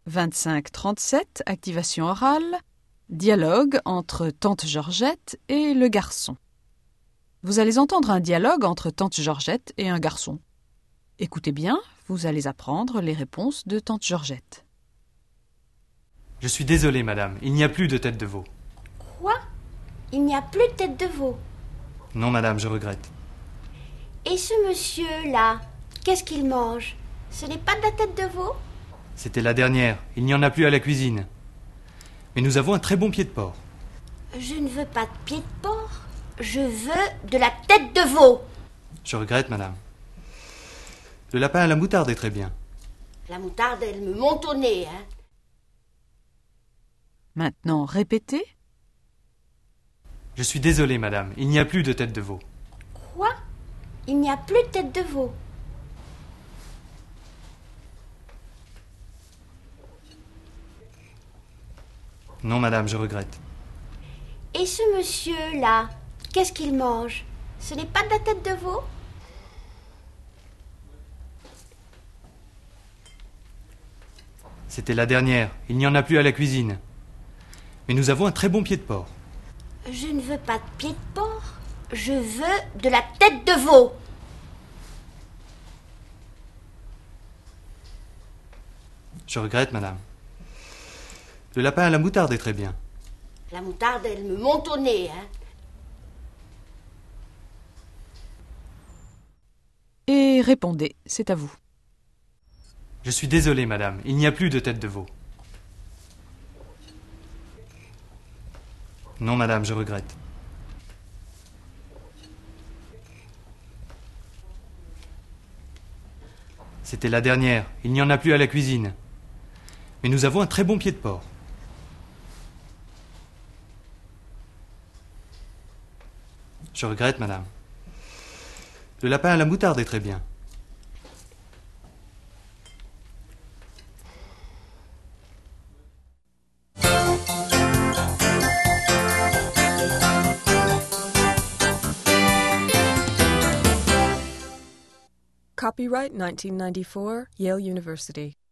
25-37, activation orale, dialogue entre tante Georgette et le garçon. Vous allez entendre un dialogue entre tante Georgette et un garçon. Écoutez bien, vous allez apprendre les réponses de tante Georgette. Je suis désolé, madame, il n'y a plus de tête de veau. Quoi? Il n'y a plus de tête de veau? Non, madame, je regrette. Et ce monsieur-là, qu'est-ce qu'il mange? Ce n'est pas de la tête de veau? C'était la dernière, il n'y en a plus à la cuisine. Mais nous avons un très bon pied de porc. Je ne veux pas de pied de porc, je veux de la tête de veau. Je regrette, madame. Le lapin à la moutarde est très bien. La moutarde, elle me monte au nez, hein. Maintenant, répétez. Je suis désolé, madame, il n'y a plus de tête de veau. Quoi? Il n'y a plus de tête de veau? Non, madame, je regrette. Et ce monsieur-là, qu'est-ce qu'il mange? Ce n'est pas de la tête de veau? C'était la dernière, il n'y en a plus à la cuisine. Mais nous avons un très bon pied de porc. Je ne veux pas de pied de porc, je veux de la tête de veau. Je regrette, madame. Le lapin à la moutarde est très bien. La moutarde, elle me monte au nez, hein. Et répondez, c'est à vous. Je suis désolé, madame, il n'y a plus de tête de veau. Non, madame, je regrette. C'était la dernière, il n'y en a plus à la cuisine. Mais nous avons un très bon pied de porc. Je regrette, madame. Le lapin à la moutarde est très bien. Copyright 1994, Yale University.